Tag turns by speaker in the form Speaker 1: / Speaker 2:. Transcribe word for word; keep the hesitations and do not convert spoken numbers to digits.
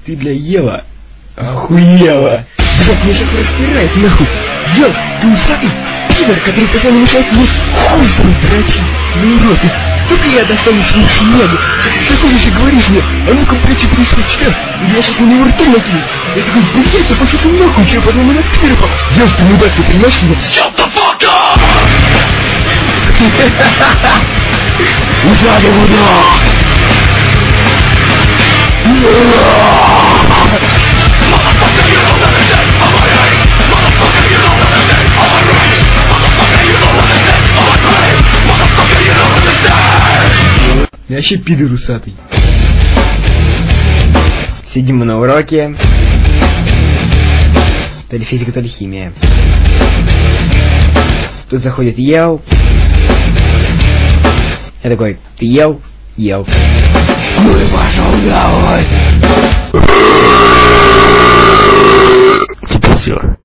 Speaker 1: Ты, бля, ела? Охуела! Блядь, мне сейчас распирает, нахуй! Ел, ты усатый пидор, который постоянно мешает мне хуй свой дрочить! Ну, урод, ты только я достану свою шмягу! Ты что еще говоришь мне? А ну-ка, блядь, что происходит? Что? Я сейчас на него ртом накинусь! Я такой, блядь, да пошел ты нахуй, что, потом на пидора! Ел, ты мудак, ты понимаешь меня? Shut the fuck up! Усатый мудак! Я вообще пидор усатый. Сидим мы на уроке. То ли физика, то ли химия. Тут заходит ел. Я такой, ты ел? Ел. Ну и пошел давай.